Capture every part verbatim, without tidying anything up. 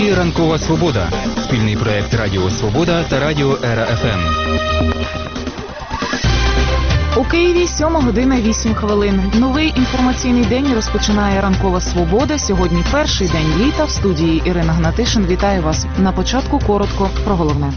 ефірі «Ранкова Свобода» – спільний проєкт Радіо Свобода та Радіо Ера Еф Ем. У Києві сьома година вісім хвилин. Новий інформаційний день розпочинає «Ранкова Свобода». Сьогодні перший день літа. В студії Ірина Гнатишин. Вітаю вас. На початку коротко про головне.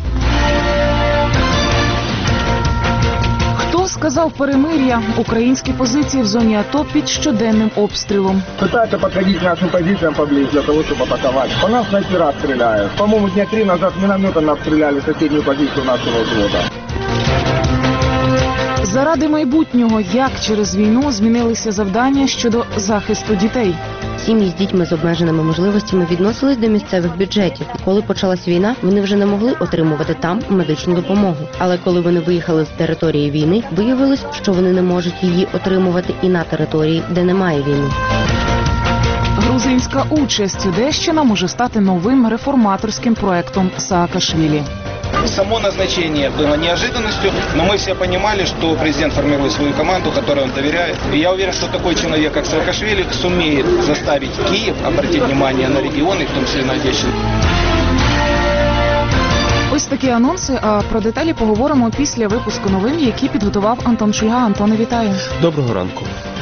Хто сказав перемир'я? Українські позиції в зоні АТО під щоденним обстрілом. Пытаются подходить к нашим позициям поближе для того, чтобы атаковать. По нас снайпера стреляют. По-моему, дня три назад минометом обстреляли соседнюю позицию нашего взвода. Заради майбутнього, як через війну змінилися завдання щодо захисту дітей. Сім'ї з дітьми з обмеженими можливостями відносились до місцевих бюджетів. Коли почалась війна, вони вже не могли отримувати там медичну допомогу. Але коли вони виїхали з території війни, виявилось, що вони не можуть її отримувати і на території, де немає війни. Грузинська участь. Одещина може стати новим реформаторським проектом Саакашвілі. Само назначение было неожиданностью, но мы все понимали, что президент формирует свою команду, которой он доверяет. И я уверен, что такой человек, как Саакашвили, сумеет заставить Киев обратить внимание на регионы, в том числе на Одещину. Ось такі анонси, а про деталі поговоримо після випуску новин, які підготував Антон Шульга. Антоне, вітаю. Доброго ранку.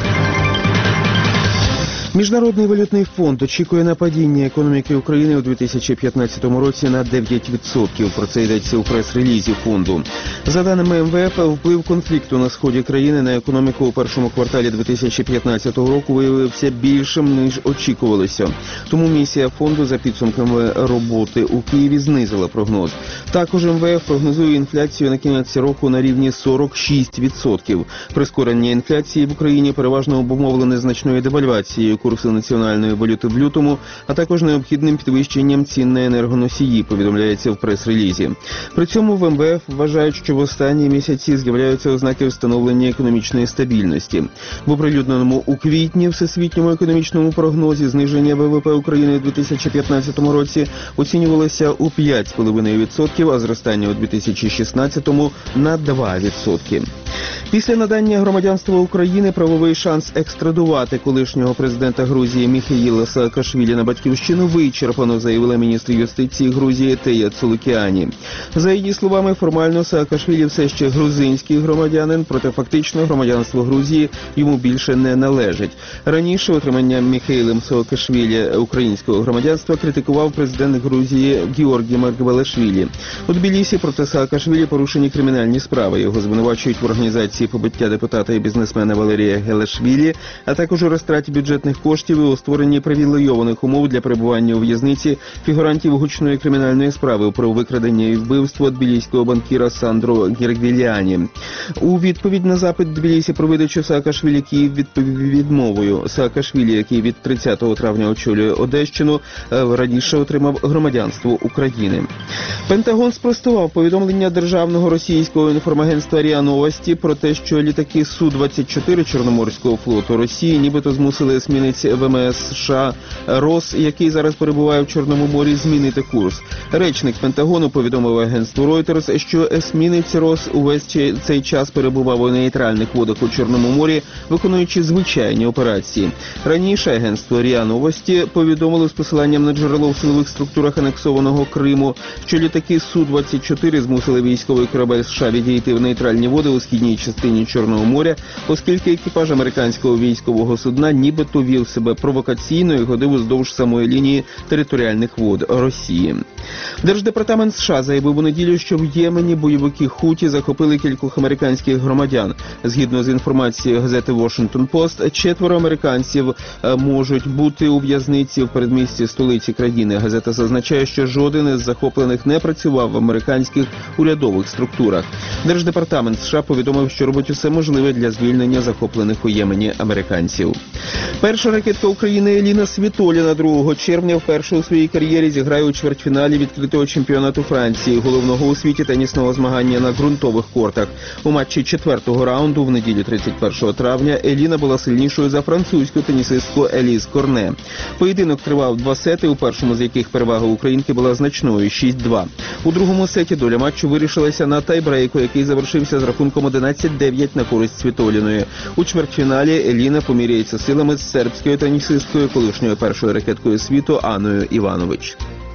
Міжнародний валютний фонд очікує на падіння економіки України у дві тисячі п'ятнадцятому році на дев'ять відсотків. Про це йдеться у прес-релізі фонду. За даними Ем Ве Еф, вплив конфлікту на сході країни на економіку у першому кварталі дві тисячі п'ятнадцятого року виявився більшим, ніж очікувалося. Тому місія фонду за підсумками роботи у Києві знизила прогноз. Також Ем Ве Еф прогнозує інфляцію на кінець року на рівні сорок шість відсотків. Прискорення інфляції в Україні переважно обумовлене значною девальвацією курсу національної валюти в лютому, а також необхідним підвищенням цін на енергоносії, повідомляється в прес-релізі. При цьому в Ем Ве Еф вважають, що в останні місяці з'являються ознаки встановлення економічної стабільності. В оприлюдненому у квітні Всесвітньому економічному прогнозі зниження Ве Ве Пе України у дві тисячі п'ятнадцятому році оцінювалося у п'ять цілих п'ять десятих відсотка, а зростання у дві тисячі шістнадцятому на два відсотки. Після надання громадянства України правовий шанс екстрадувати колишнього президента Грузії Міхеїла Саакашвілі на батьківщину вичерпано, заявила міністр юстиції Грузії Тея Цулукіані. За її словами, формально Саакашвілі все ще грузинський громадянин, проте фактично громадянство Грузії йому більше не належить. Раніше отримання Міхеїлем Саакашвілі українського громадянства критикував президент Грузії Георгій Маргвелашвілі. У Тбілісі проти Саакашвілі порушені кримінальні справи. Його звинувачують в організації побиття депутата і бізнесмена Валерія Гелашвілі, а також у розтраті бюджетних коштів і у створенні привілейованих умов для перебування у в'язниці фігурантів гучної кримінальної справи про викрадення і вбивство тбіліського банкіра Сандро Гергвіліані. У відповідь на запит Тбілісі про видачу Саакашвілі Київ відповів відмовою. Саакашвілі, який від тридцятого травня очолює Одещину, раніше отримав громадянство України. Пентагон спростував повідомлення державного російського інформагентства РІА Новості про те, що літаки Су двадцять чотири Чорноморського флоту Росії нібито змусили есмінець Ве Ем Ес США «Рос», який зараз перебуває в Чорному морі, змінити курс. Речник Пентагону повідомив агентству Reuters, що есмінець «Рос» увесь цей час перебував у нейтральних водах у Чорному морі, виконуючи звичайні операції. Раніше агентство РІА Новості повідомило з посиланням на джерело в силових структурах анексованого Криму, що літаки Су двадцять чотири змусили військовий корабель США відійти в нейтральні води у східній частині Чорного моря, оскільки екіпаж американського військового судна нібито вів себе провокаційно і ходив уздовж самої лінії територіальних вод Росії. Держдепартамент США заявив у неділю, що в Ємені бойовики Хуті захопили кількох американських громадян. Згідно з інформацією газети Washington Post, четверо американців можуть бути у в'язниці в передмісті столиці країни. Газета зазначає, що жоден із захоплених не працював в американських урядових структурах. Держдепартамент США повідомив, що робить усе можливе для звільнення захоплених у Ємені американців. Перша ракетка України Еліна Світоліна другого червня вперше у своїй кар'єрі зіграє у чвертьфіналі відкритого чемпіонату Франції, головного у світі тенісного змагання на ґрунтових кортах. У матчі четвертого раунду в неділю тридцять першого травня Еліна була сильнішою за французьку тенісистку Еліз Корне. Поєдинок тривав два сети, у першому з яких перевага українки була значною – шість два. У другому сеті доля матчу вирішилася на тайбрейку, який завершився з рахунком одинадцять дев'ять на користь Світоліної. У чвертьфіналі Еліна поміряється силами з сербською тенісисткою, колишньою першою ракеткою світу Анною Іванович.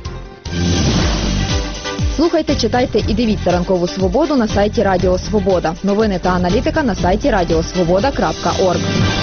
Слухайте, читайте і дивіться «Ранкову свободу» на сайті Радіо Свобода. Новини та аналітика на сайті радіосвобода крапка орг.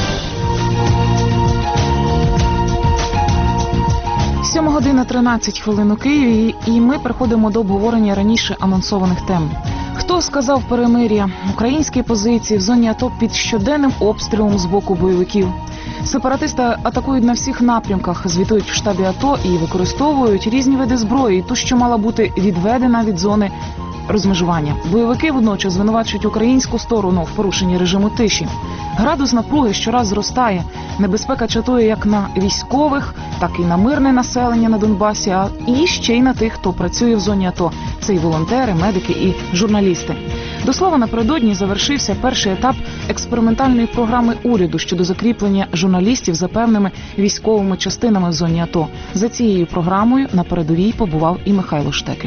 сьома година тринадцять хвилин у Києві, і ми переходимо до обговорення раніше анонсованих тем. Хто сказав перемир'я? Українські позиції в зоні АТО під щоденним обстрілом з боку бойовиків. Сепаратисти атакують на всіх напрямках, звітують в штабі АТО і використовують різні види зброї, ту, що мала бути відведена від зони розмежування. Бойовики водночас звинувачують українську сторону в порушенні режиму тиші. Градус напруги щораз зростає. Небезпека чатує як на військових, так і на мирне населення на Донбасі, а і ще й на тих, хто працює в зоні АТО. Це і волонтери, медики, і журналісти. До слова, напередодні завершився перший етап експериментальної програми уряду щодо закріплення журналістів за певними військовими частинами в зоні АТО. За цією програмою на передовій побував і Михайло Штекель.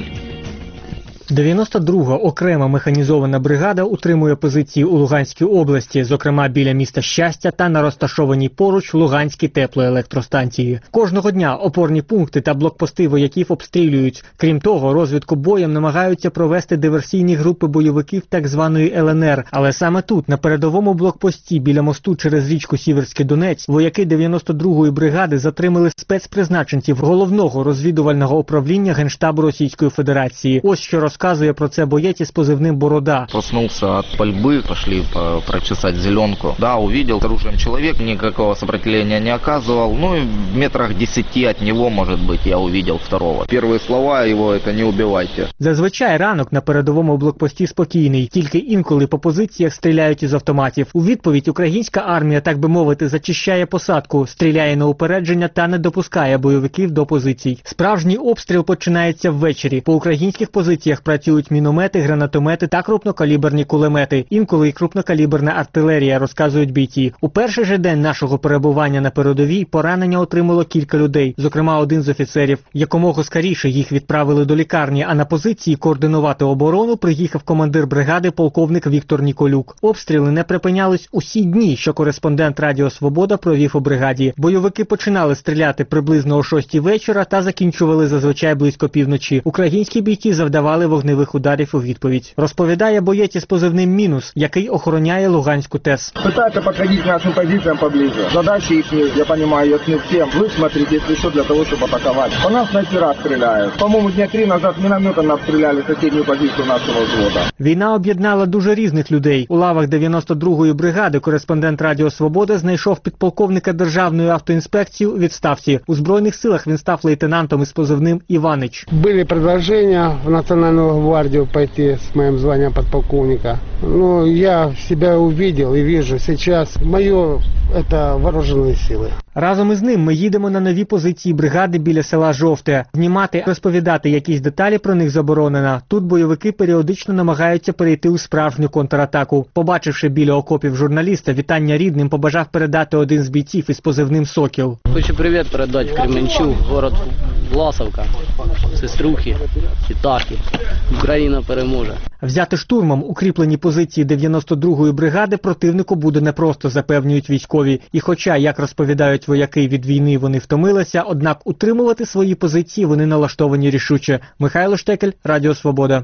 дев'яносто друга окрема механізована бригада утримує позиції у Луганській області, зокрема біля міста Щастя та на розташованій поруч Луганській теплоелектростанції. Кожного дня опорні пункти та блокпости вояків обстрілюють. Крім того, розвідку боєм намагаються провести диверсійні групи бойовиків так званої Л Н Р. Але саме тут, на передовому блокпості біля мосту через річку Сіверський Донець, вояки дев'яносто другої бригади затримали спецпризначенців головного розвідувального управління Генштабу Російської Федерації. Ось що розказує Розказує про це боєць із позивним «Борода». Проснулся от пальбы, пошли прочесать зеленку. Да, увидел оружием человек, никакого сопротивления не оказывал. Ну и в метрах десяти от него, может быть, я увидел второго. Первые слова его — это «не убивайте». Зазвичай ранок на передовому блокпості спокійний, тільки інколи по позиціях стріляють із автоматів. У відповідь українська армія, так би мовити, зачищає посадку, стріляє на упередження та не допускає бойовиків до позицій. Справжній обстріл починається ввечері. По українських позиціях працюють міномети, гранатомети та крупнокаліберні кулемети. Інколи й крупнокаліберна артилерія, розказують бійці. У перший же день нашого перебування на передовій поранення отримало кілька людей, зокрема один з офіцерів. Якомога скоріше їх відправили до лікарні, а на позиції координувати оборону приїхав командир бригади полковник Віктор Ніколюк. Обстріли не припинялись усі дні, що кореспондент Радіо Свобода провів у бригаді. Бойовики починали стріляти приблизно о шостій вечора та закінчували зазвичай близько півночі. Українські бійці завдавали вогневих ударів у відповідь. Розповідає боєць із позивним «Мінус», який охороняє Луганську ТЕС. Пытаются подходить к нашим позициям поближе. Задачи их, я понимаю, ясны всем. Высмотреть, если что, для того, чтобы атаковать. По нас снайпера стреляют. По-моему, дня три назад минометом обстреляли соседнюю позицию нашего взвода. Війна об'єднала дуже різних людей. У лавах дев'яносто другої бригади кореспондент Радіо Свобода знайшов підполковника Державної автоінспекції у відставці. У Збройних силах він став лейтенантом із позивним «Іванич». Были предложения в Национальную гвардию пойти с моим званием подполковника. Но я себя увидел и вижу сейчас. Мое – это вооруженные силы. Разом із ним ми їдемо на нові позиції бригади біля села Жовте. Знімати, розповідати якісь деталі про них заборонено. Тут бойовики періодично намагаються перейти у справжню контратаку. Побачивши біля окопів журналіста, вітання рідним побажав передати один з бійців із позивним «Сокіл». Хочу привіт передати в Кременчуг, город Власовка, сеструхи, Ітахи. Україна переможе. Взяти штурмом укріплені позиції дев'яносто другої бригади противнику буде непросто, запевнюють військові. І хоча, як розповідають вояки, від війни вони втомилися, однак утримувати свої позиції вони налаштовані рішуче. Михайло Штекель, Радіо Свобода.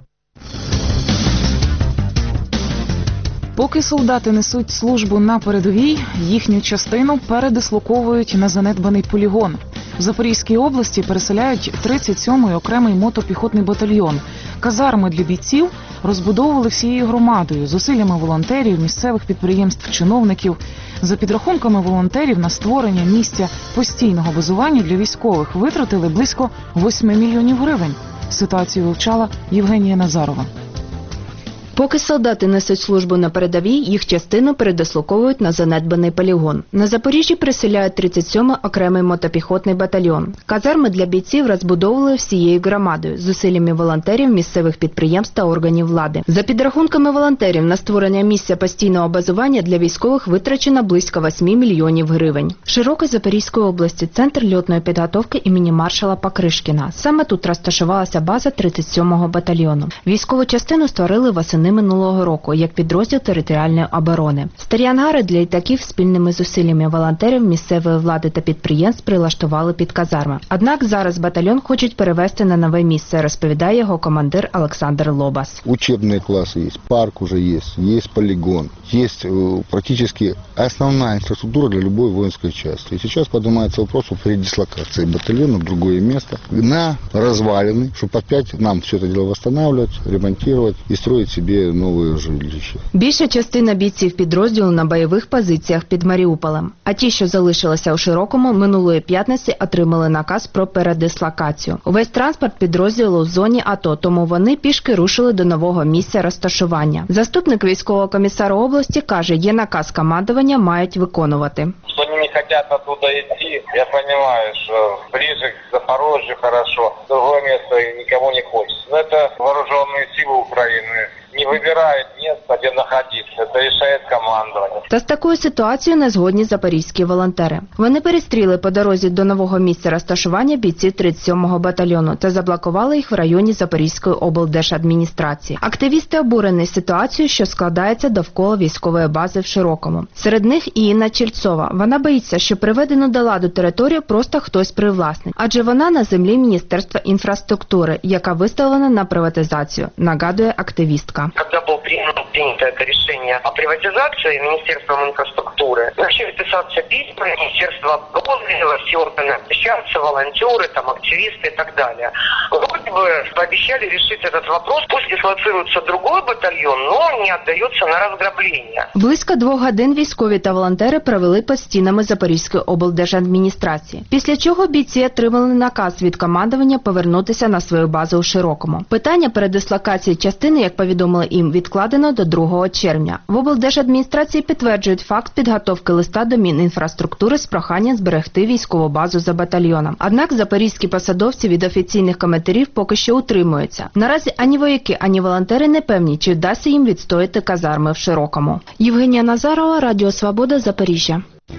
Поки солдати несуть службу на передовій, їхню частину передислоковують на занедбаний полігон. В Запорізькій області переселяють тридцять сьомий окремий мотопіхотний батальйон. Казарми для бійців розбудовували всією громадою, зусиллями волонтерів, місцевих підприємств, чиновників. За підрахунками волонтерів, на створення місця постійного базування для військових витратили близько восьми мільйонів гривень. Ситуацію вивчала Євгенія Назарова. Поки солдати несуть службу на передовій, їх частину передислоковують на занедбаний полігон. На Запоріжжі переселяють тридцять сьомий окремий мотопіхотний батальйон. Казарми для бійців розбудовували всією громадою, зусиллями волонтерів, місцевих підприємств та органів влади. За підрахунками волонтерів, на створення місця постійного базування для військових витрачено близько восьми мільйонів гривень. Широкої Запорізької області – центр льотної підготовки імені маршала Покришкіна. Саме тут розташувалася база тридцять сьомого батальйону. Військову частину створили восени восени минулого року як підрозділ територіальної оборони. Старі ангари для літаків спільними зусиллями волонтерів, місцевої влади та підприємств прилаштували під казарми. Однак зараз батальйон хочуть перевести на нове місце, розповідає його командир Олександр Лобас. Учебные классы есть, парк уже есть, есть полигон, есть э, практически основная инфраструктура для любой воинской части. И сейчас поднимается вопрос о передислокации батальона в другое место на развалины, чтобы опять нам все это дело восстанавливать, ремонтировать и строить себе новые жилища. Більша частина бійців підрозділу на бойових позиціях під Маріуполем. А ті, що залишилися у Широкому, минулої п'ятниці отримали наказ про передислокацію. Увесь транспорт підрозділу в зоні АТО, тому вони пішки рушили до нового місця розташування. Заступник військового комісара області каже, є наказ командування, мають виконувати. Что они не хотят оттуда идти, я понимаю, что ближе к Запорожью хорошо, в другое место никому не хочется. Но это вооруженные силы Украины не выбирают место, где находиться. Это решает командование. Та з такою ситуацією не згодні запорізькі волонтери. Вони перестріли по дорозі до нового місця розташування бійців тридцять сьомого батальйону та заблокували їх в районі Запорізької облдержадміністрації. Активісти обурені ситуацією, що складається довкола військової бази в Широкому. Серед них і Інна Чільцова. Вона боїться, що приведену до ладу територію просто хтось привласнить, адже вона на землі Міністерства інфраструктури, яка виставлена на приватизацію, нагадує активістка. Когда было принято, принято это решение о приватизации Министерством инфраструктуры, начали писаться письма, Министерство обороны, все органы обращаются, волонтеры, там, активисты и так далее. Вроде бы пообещали решить этот вопрос, пусть дислоцируется другой батальон, но не отдается на разграбление. Близько двох годин військові та волонтери провели під стінами Запорізької облдержадміністрації, після чого бійці отримали наказ від командування повернутися на свою базу у Широкому. Питання передислокації частини, як повідомили їм, відкладено до другого червня. В облдержадміністрації підтверджують факт підготовки листа до Мінінфраструктури з проханням зберегти військову базу за батальйоном. Однак запорізькі посадовці від офіційних коментарів поки що утримуються. Наразі ані вояки, ані волонтери не певні, чи вдасться їм відстояти казарми в Широкому. Євгенія Назарова, Радіо Свобода, Запоріжжя.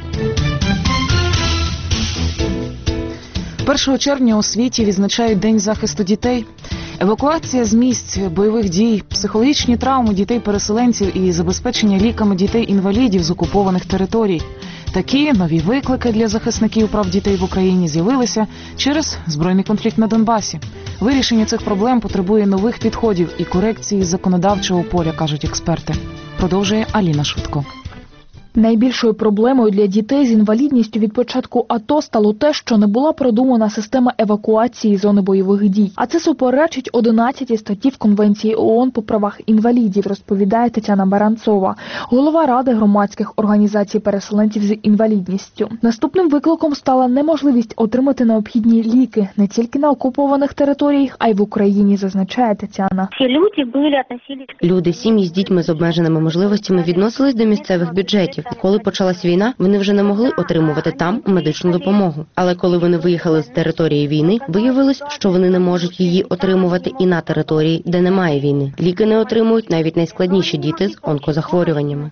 першого червня у світі відзначають День захисту дітей. Евакуація з місць бойових дій, психологічні травми дітей-переселенців і забезпечення ліками дітей-інвалідів з окупованих територій. Такі нові виклики для захисників прав дітей в Україні з'явилися через збройний конфлікт на Донбасі. Вирішення цих проблем потребує нових підходів і корекції законодавчого поля, кажуть експерти. Продовжує Аліна Шутко. Найбільшою проблемою для дітей з інвалідністю від початку АТО стало те, що не була продумана система евакуації зони бойових дій. А це суперечить одинадцятій статті в Конвенції ООН по правах інвалідів, розповідає Тетяна Баранцова, голова Ради громадських організацій переселенців з інвалідністю. Наступним викликом стала неможливість отримати необхідні ліки не тільки на окупованих територіях, а й в Україні, зазначає Тетяна. Люди, сім'ї з дітьми з обмеженими можливостями відносились до місцевих бюджетів. Коли почалась війна, вони вже не могли отримувати там медичну допомогу. Але коли вони виїхали з території війни, виявилось, що вони не можуть її отримувати і на території, де немає війни. Ліки не отримують навіть найскладніші діти з онкозахворюваннями.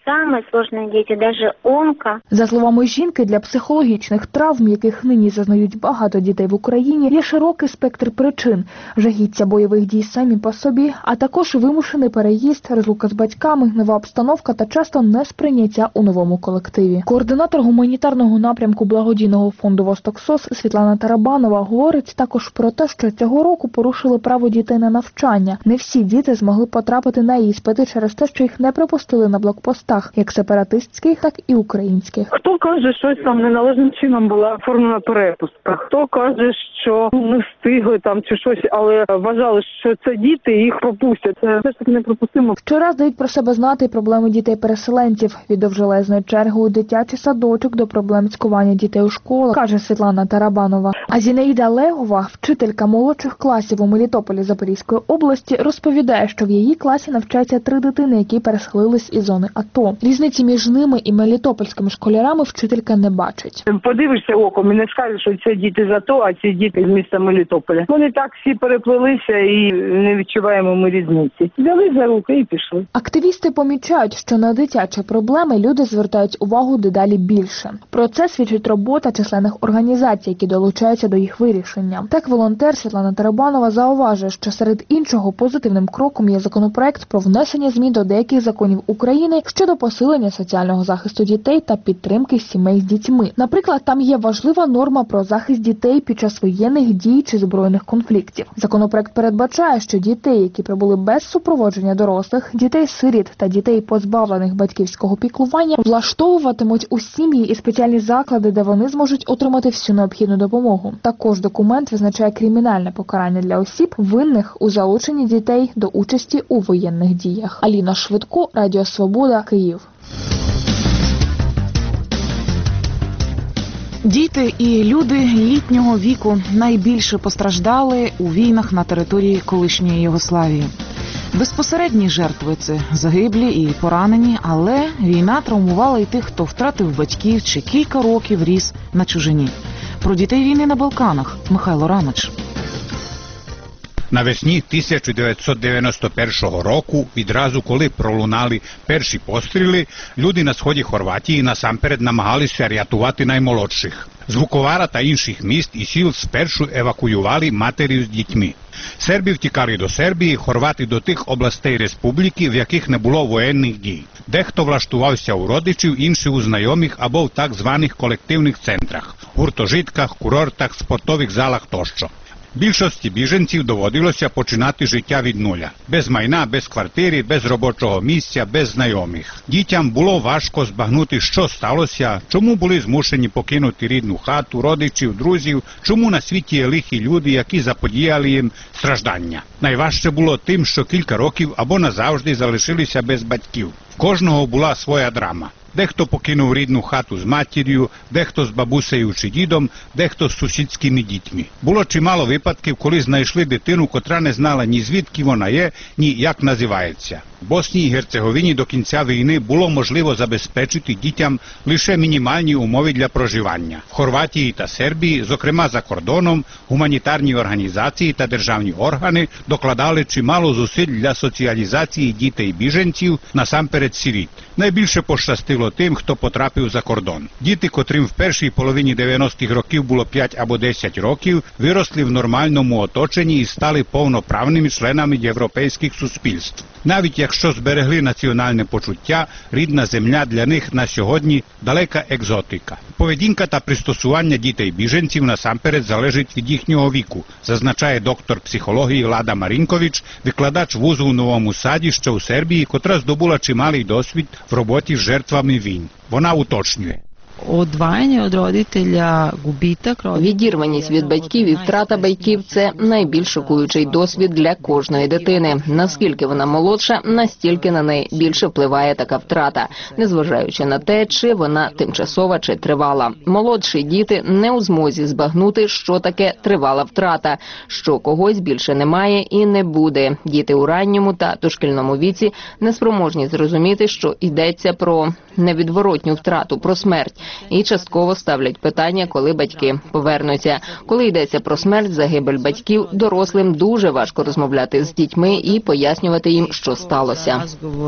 За словами жінки, для психологічних травм, яких нині зазнають багато дітей в Україні, є широкий спектр причин. Жахіття бойових дій самі по собі, а також вимушений переїзд, розлука з батьками, нова обстановка та часто несприйняття у новому колективі. Координатор гуманітарного напрямку благодійного фонду «Восток-СОС» Світлана Тарабанова говорить також про те, що цього року порушили право дітей на навчання. Не всі діти змогли потрапити на іспити через те, що їх не пропустили на блокпостах, як сепаратистських, так і українських. Хто каже, що там неналежним чином була оформлена перепустка, хто каже, що не встигли там чи щось, але вважали, що це діти і їх пропустять. Це все ж таки неприпустимо. Щораз дають про себе знати і проблеми дітей-переселенців. Від довжелезної черги у дитячий садочок до проблем цькування дітей у школах, каже Світлана Тарабанова. А Зінаїда Легова, вчителька молодших класів у Мелітополі Запорізької області, розповідає, що в її класі навчаються три дитини, які переселились із зони АТО. Різниці між ними і мелітопольськими школярами вчителька не бачить. Подивишся оком і не скажеш, що це діти з АТО, а ці діти з міста Мелітополя. Вони так всі переплилися і не відчуваємо ми різниці. Взяли за руки і пішли. Активісти помічають, що на дитячі проблеми люди звертають увагу дедалі більше. Про це свідчить робота численних організацій, які долучаються до їх вирішення. Так, волонтер Світлана Тарабанова зауважує, що серед іншого позитивним кроком є законопроект про внесення змін до деяких законів України щодо посилення соціального захисту дітей та підтримки сімей з дітьми. Наприклад, там є важлива норма про захист дітей під час воєнних дій чи збройних конфліктів. Законопроект передбачає, що дітей, які прибули без супроводження дорослих, дітей-сиріт та дітей, позбавлених батьківського піклування, влаштовуватимуть у сім'ї і спеціальні заклади, де вони зможуть отримати всю необхідну допомогу. Також документ визначає кримінальне покарання для осіб, винних у залученні дітей до участі у воєнних діях. Аліна Швидко, Радіо Свобода, Київ. Діти і люди літнього віку найбільше постраждали у війнах на території колишньої Югославії. Безпосередні жертви – це загиблі і поранені, але війна травмувала і тих, хто втратив батьків чи кілька років ріс на чужині. Про дітей війни на Балканах Михайло Рамич. Навесні тисяча дев'ятсот дев'яносто першого року, відразу коли пролунали перші постріли, люди на сході Хорватії насамперед намагалися рятувати наймолодших. З Вуковара та інших міст і сіл спершу евакуювали матері з дітьми. Серби втікали до Сербії, хорвати до тих областей республіки, в яких не було воєнних дій. Дехто влаштувався у родичів, інші у знайомих або в так званих колективних центрах – гуртожитках, курортах, спортових залах тощо. Більшості біженців доводилося починати життя від нуля. Без майна, без квартири, без робочого місця, без знайомих. Дітям було важко збагнути, що сталося, чому були змушені покинути рідну хату, родичів, друзів, чому на світі є лихі люди, які заподіяли їм страждання. Найважче було тим, що кілька років або назавжди залишилися без батьків. В кожного була своя драма. Дехто покинув рідну хату з матір'ю, дехто з бабусею чи дідом, дехто з сусідськими дітьми. Було чимало випадків, коли знайшли дитину, котра не знала ні звідки вона є, ні як називається. В Боснії і Герцеговині до кінця війни було можливо забезпечити дітям лише мінімальні умови для проживання. В Хорватії та Сербії, зокрема за кордоном, гуманітарні організації та державні органи докладали чимало зусиль для соціалізації дітей-біженців, насамперед сиріт. Найбільше пощастило тим, хто потрапив за кордон. Діти, котрим в першій половині дев'яностих років було п'ять або десять років, виросли в нормальному оточенні і стали повноправними членами європейських суспільств. Навіть якщо зберегли національне почуття, рідна земля для них на сьогодні далека екзотика. Поведінка та пристосування дітей-біженців насамперед залежить від їхнього віку, зазначає доктор психології Лада Марінкович, викладач вузу у Новому Саді, що у Сербії, котра здобула чималий досвід в роботі з жертвами війн. Вона уточнює. Odvajanje od roditelja, gubitak roditelja. Відірваність від батьків і втрата батьків – це найбільш шокуючий досвід для кожної дитини. Наскільки вона молодша, настільки на неї більше впливає така втрата, незважаючи на те, чи вона тимчасова, чи тривала. Молодші діти не у змозі збагнути, що таке тривала втрата, що когось більше немає і не буде. Діти у ранньому та дошкільному віці неспроможні зрозуміти, що йдеться про невідворотню втрату, про смерть. І частково ставлять питання, коли батьки повернуться. Коли йдеться про смерть, загибель батьків, дорослим дуже важко розмовляти з дітьми і пояснювати їм, що сталося.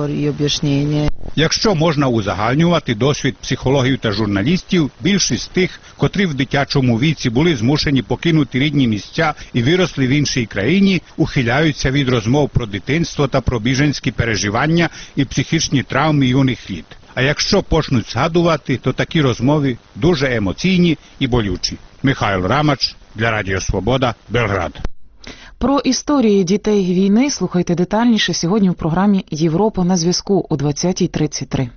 Якщо можна узагальнювати досвід психологів та журналістів, більшість тих, котрі в дитячому віці були змушені покинути рідні місця і виросли в іншій країні, ухиляються від розмов про дитинство та про біженські переживання і психічні травми юних літ. А якщо почнуть згадувати, то такі розмови дуже емоційні і болючі. Михайло Рамач для Радіо Свобода, Белград. Про історії дітей війни слухайте детальніше сьогодні в програмі «Європа на зв'язку» о двадцятій тридцять три.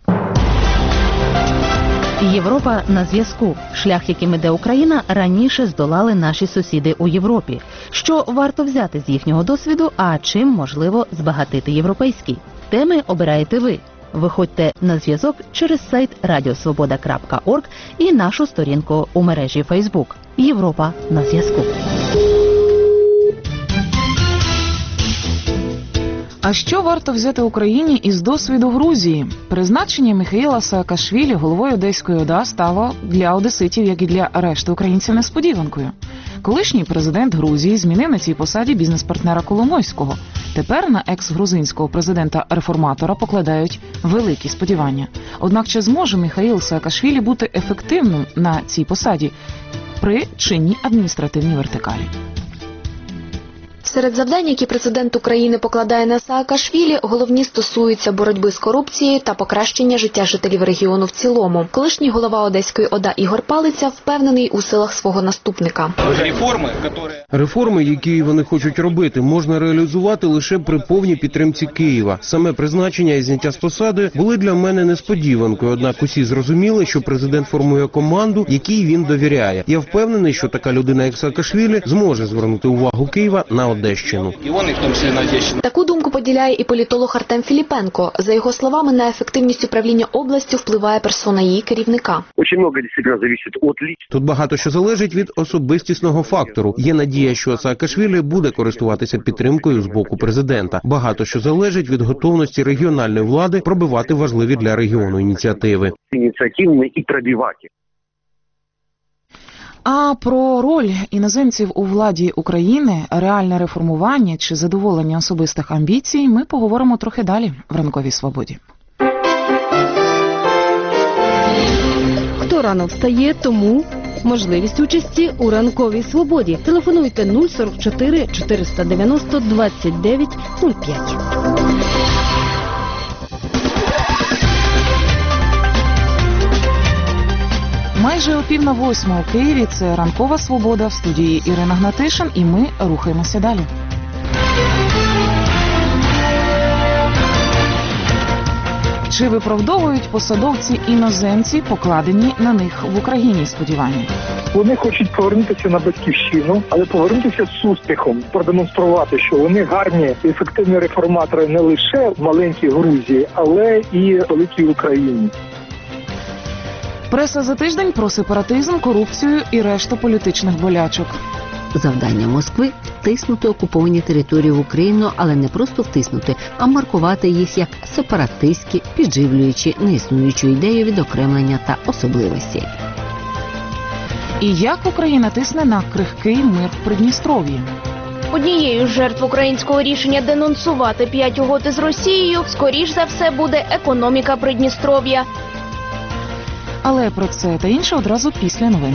Європа на зв'язку. Шлях, яким іде Україна, раніше здолали наші сусіди у Європі. Що варто взяти з їхнього досвіду, а чим можливо збагатити європейський? Теми обираєте ви. Виходьте на зв'язок через сайт радіосвобода крапка орг і нашу сторінку у мережі Фейсбук. Європа на зв'язку. А що варто взяти Україні із досвіду Грузії? Призначення Михаїла Саакашвілі головою Одеської ОДА стало для одеситів, як і для решти українців, несподіванкою. Колишній президент Грузії змінив на цій посаді бізнес-партнера Коломойського. Тепер на екс-грузинського президента-реформатора покладають великі сподівання. Однак чи зможе Міхаїл Саакашвілі бути ефективним на цій посаді при чинній адміністративній вертикалі? Серед завдань, які президент України покладає на Саакашвілі, головні стосуються боротьби з корупцією та покращення життя жителів регіону в цілому. Колишній голова Одеської ОДА Ігор Палиця впевнений у силах свого наступника. Реформи, Реформи, які вони хочуть робити, можна реалізувати лише при повній підтримці Києва. Саме призначення і зняття з посади були для мене несподіванкою, однак усі зрозуміли, що президент формує команду, якій він довіряє. Я впевнений, що така людина, як Саакашвілі, зможе звернути увагу Києва на Одещину. Таку думку поділяє і політолог Артем Філіпенко. За його словами, на ефективність управління областю впливає персона її керівника. Тут багато що залежить від особистісного фактору. Є надія, що Саакашвілі буде користуватися підтримкою з боку президента. Багато що залежить від готовності регіональної влади пробивати важливі для регіону ініціативи. Ініціативні і пробивати. А про роль іноземців у владі України, реальне реформування чи задоволення особистих амбіцій ми поговоримо трохи далі в «Ранковій свободі». Хто рано встає, тому можливість участі у «Ранковій свободі». Телефонуйте нуль сорок чотири чотириста дев'яносто двадцять дев'ять нуль п'ять. Майже о пів на восьму у Києві. Це «Ранкова свобода», в студії Ірина Гнатишин, і ми рухаємося далі. Чи виправдовують посадовці іноземці покладені на них в Україні сподівання? Вони хочуть повернутися на батьківщину, але повернутися з успіхом, продемонструвати, що вони гарні і ефективні реформатори не лише в маленькій Грузії, але і в великій Україні. Преса за тиждень про сепаратизм, корупцію і решту політичних болячок. Завдання Москви – втиснути окуповані території в Україну, але не просто втиснути, а маркувати їх як сепаратистські, підживлюючи неіснуючу ідею відокремлення та особливості. І як Україна тисне на крихкий мир в Придністров'ї. Однією з жертв українського рішення денонсувати п'ять угод із Росією, скоріш за все, буде економіка Придністров'я. Але про це та інше одразу після новин.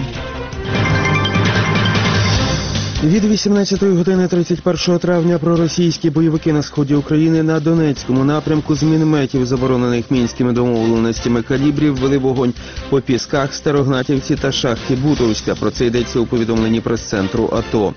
Від вісімнадцятої години тридцять першого травня проросійські бойовики на сході України на Донецькому напрямку з мінометів, заборонених мінськими домовленостями калібрів, вели вогонь по Пісках, Старогнатівці та Шахті Бутовська. Про це йдеться у повідомленні прес-центру АТО.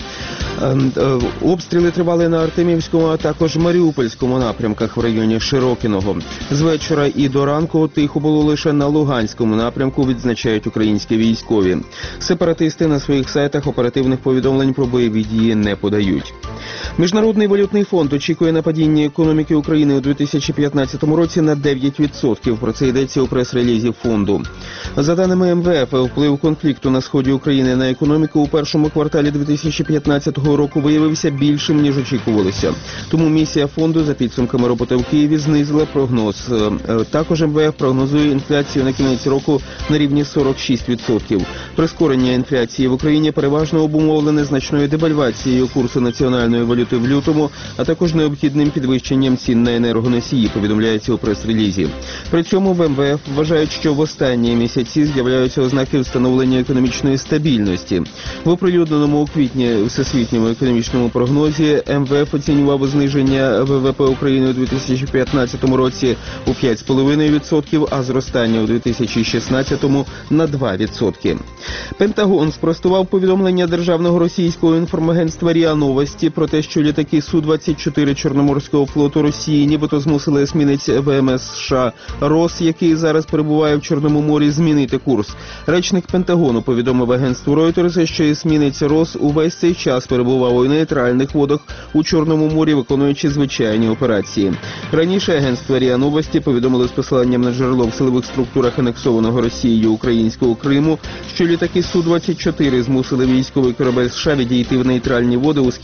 Обстріли тривали на Артемівському, а також Маріупольському напрямках в районі Широкіного. З вечора і до ранку тихо було лише на Луганському напрямку, відзначають українські військові. Сепаратисти на своїх сайтах оперативних повідомлень про бойові дії не подають. Міжнародний валютний фонд очікує на падіння економіки України у дві тисячі п'ятнадцятому році на дев'ять відсотків. Про це йдеться у прес-релізі фонду. За даними ем ве еф, вплив конфлікту на сході України на економіку у першому кварталі дві тисячі п'ятнадцятого року виявився більшим, ніж очікувалося. Тому місія фонду за підсумками роботи в Києві знизила прогноз. Також ем ве еф прогнозує інфляцію на кінець року на рівні сорок шість відсотків. Прискорення інфляції в Україні переважно обумовлене значною девальвацією курсу національної валюти в лютому, а також необхідним підвищенням цін на енергоносії, повідомляється у прес-релізі. При цьому в ем ве еф вважають, що в останні місяці з'являються ознаки встановлення економічної стабільності. В оприлюдненому у квітні всесвітньому економічному прогнозі ем ве еф оцінював зниження ве ве пе України у дві тисячі п'ятнадцятому році у п'ять цілих п'ять десятих відсотка, а зростання у дві тисячі шістнадцятому на два відсотки. Пентагон спростував повідомлення державного російського інформагентства РІА Новості про те, що літаки Су двадцять чотири Чорноморського флоту Росії нібито змусили есмінець ве ем ес США «Рос», який зараз перебуває в Чорному морі, змінити курс. Речник Пентагону повідомив агентству Reuters, що есмінець «Рос» увесь цей час перебував у нейтральних водах у Чорному морі, виконуючи звичайні операції. Раніше агентство РІА Новості повідомило з посиланням на джерело в силових структурах анексованого Росією українського Криму, що літаки Су двадцять чотири змусили військовий корабель США відійти в нейтральні води у східній частині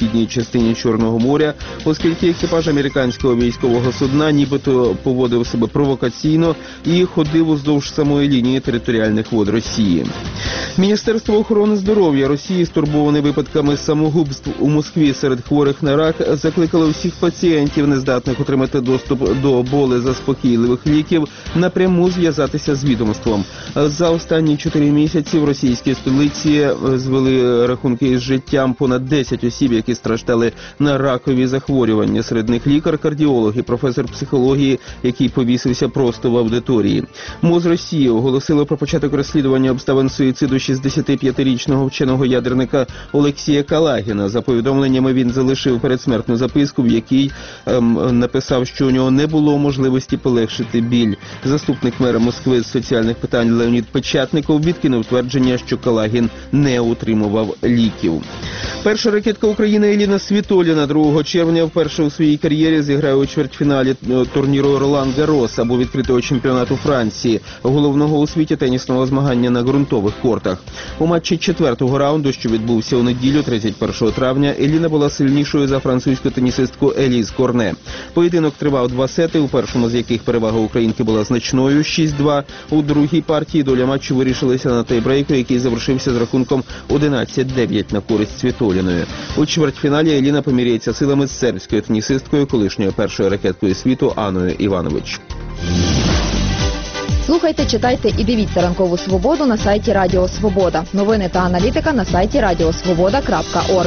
частині Чорного моря, оскільки екіпаж американського військового судна нібито поводив себе провокаційно і ходив уздовж самої лінії територіальних вод Росії. Міністерство охорони здоров'я Росії, стурбоване випадками самогубств у Москві серед хворих на рак, закликало всіх пацієнтів, нездатних отримати доступ до болезаспокійливих ліків, напряму зв'язатися з відомством. За останні чотири місяці в російській столиці звели рахунки із життям понад десять осіб, які страждали на ракові захворювання. Серед них лікар, кардіолог і професор психології, який повісився просто в аудиторії. МОЗ Росії оголосило про початок розслідування обставин суїциду шістдесятип'ятирічного вченого ядерника Олексія Калагіна. За повідомленнями, він залишив передсмертну записку, в якій ем, написав, що у нього не було можливості полегшити біль. Заступник мера Москви з соціальних питань Леонід Печатников відкинув твердження, що Калагін не отримував ліків. Перша ракетка України Еліна Світоліна другого червня вперше у своїй кар'єрі зіграє у чвертьфіналі турніру Ролан Гарос або відкритого чемпіонату Франції, головного у світі тенісного змагання на ґрунтових кортах. У матчі четвертого раунду, що відбувся у неділю, тридцять першого травня, Еліна була сильнішою за французьку тенісистку Еліз Корне. Поєдинок тривав два сети, у першому з яких перевага українки була значною – шість-два. У другій партії доля матчу вирішилася на тайбрейку, який завершився з рахунком одинадцять дев'ять на користь Світоліної. У чвертьфіналі Еліна поміряється силами з сербською тенісисткою, колишньою першою ракеткою світу Анною Іванович. Слухайте, читайте і дивіться «Ранкову свободу» на сайті Радіо Свобода. Новини та аналітика на сайті радіосвобода крапка орг.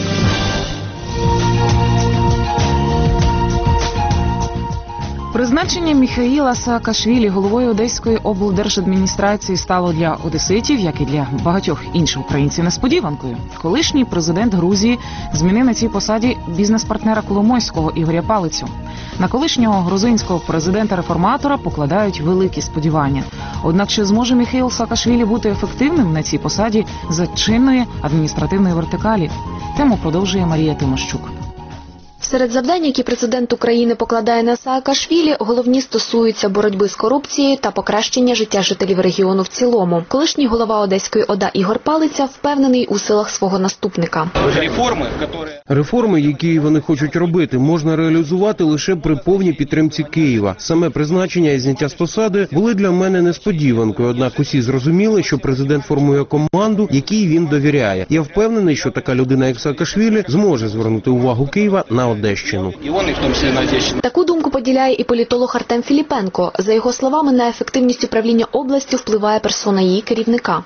Призначення Міхаїла Саакашвілі головою Одеської облдержадміністрації стало для одеситів, як і для багатьох інших українців, несподіванкою. Колишній президент Грузії змінив на цій посаді бізнес-партнера Коломойського Ігоря Палицю. На колишнього грузинського президента-реформатора покладають великі сподівання. Однак чи зможе Міхаїл Саакашвілі бути ефективним на цій посаді за чинної адміністративної вертикалі? Тему продовжує Марія Тимощук. Серед завдань, які президент України покладає на Саакашвілі, головні стосуються боротьби з корупцією та покращення життя жителів регіону в цілому. Колишній голова Одеської ОДА Ігор Палиця впевнений у силах свого наступника. Реформи, Реформи, які вони хочуть робити, можна реалізувати лише при повній підтримці Києва. Саме призначення і зняття з посади були для мене несподіванкою, однак усі зрозуміли, що президент формує команду, якій він довіряє. Я впевнений, що така людина, як Саакашвілі, зможе звернути увагу Києва на Одещину. Таку думку поділяє і політолог Артем Філіпенко. За його словами, на ефективність управління областю впливає персона її керівника.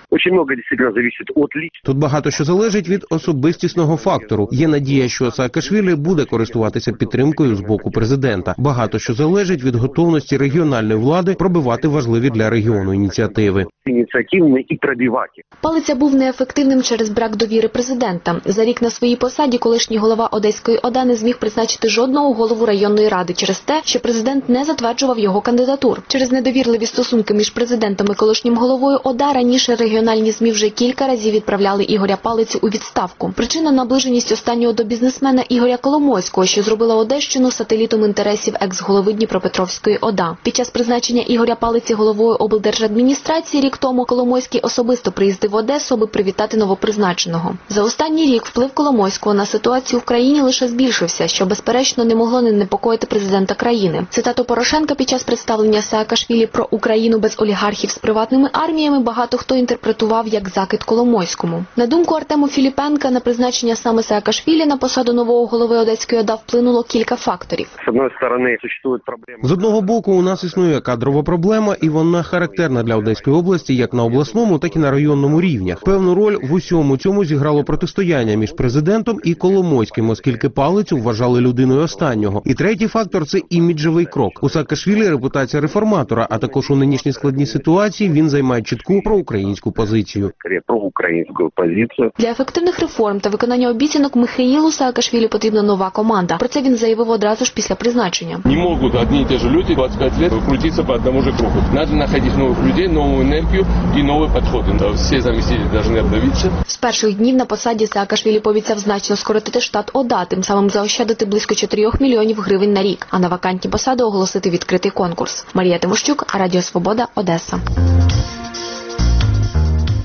Тут багато що залежить від особистісного фактору. Є надія, що Саакашвілі буде користуватися підтримкою з боку президента. Багато що залежить від готовності регіональної влади пробивати важливі для регіону ініціативи. Ініціативні і пробивати. Палиця був неефективним через брак довіри президента. За рік на своїй посаді колишній голова Одеської ОДА не зміг призначити жодного голову районної ради через те, що президент не затверджував його кандидатур. Через недовірливі стосунки між президентом і колишнім головою ОДА раніше регіональні ЗМІ вже кілька разів відправляли Ігоря Палицю у відставку. Причина – наближеність останнього до бізнесмена Ігоря Коломойського, що зробила Одещину сателітом інтересів екс-голови Дніпропетровської ОДА. Під час призначення Ігоря Палиці головою облдержадміністрації рік тому Коломойський особисто приїздив в Одесу, аби привітати новопризначеного. За останній рік вплив Коломойського на ситуацію в країні лише збільшився, що безперечно не могло не непокоїти президента країни. Цитату Порошенка під час представлення Саакашвілі про Україну без олігархів з приватними арміями багато хто інтерпретував як закид Коломойському. На думку Артема Філіпенка, на призначення саме Саакашвілі на посаду нового голови Одеської ОДА вплинуло кілька факторів. З однієї сторони, существують проблеми. З одного боку, у нас існує кадрова проблема, і вона характерна для Одеської області як на обласному, так і на районному рівнях. Певну роль в усьому цьому зіграло протистояння між президентом і Коломойським, оскільки Палицю вважали людиною останнього. І третій фактор – це іміджевий крок. У Саакашвілі репутація реформатора, а також у нинішній складній ситуації він займає чітку проукраїнську позицію. Проукраїнську позицію. Для ефективних реформ та виконання обіцянок Михаїлу Саакашвілі потрібна нова команда. Про це він заявив одразу ж після призначення. Не можуть одні і ті ж люди двадцять п'ять років крутитися по одному ж кругу. Треба знаходити нових людей, нову енергію і нові підходи. Всі замістителі повинні обновитися. З перших днів на посаді Саакашвілі пообіцяв значно скоротити штат ОДА, тим самим заощадити близько чотирьох мільйонів гривень на рік, а на вакантні посади оголосити відкритий конкурс. Марія Тимощук, Радіо Свобода, Одеса.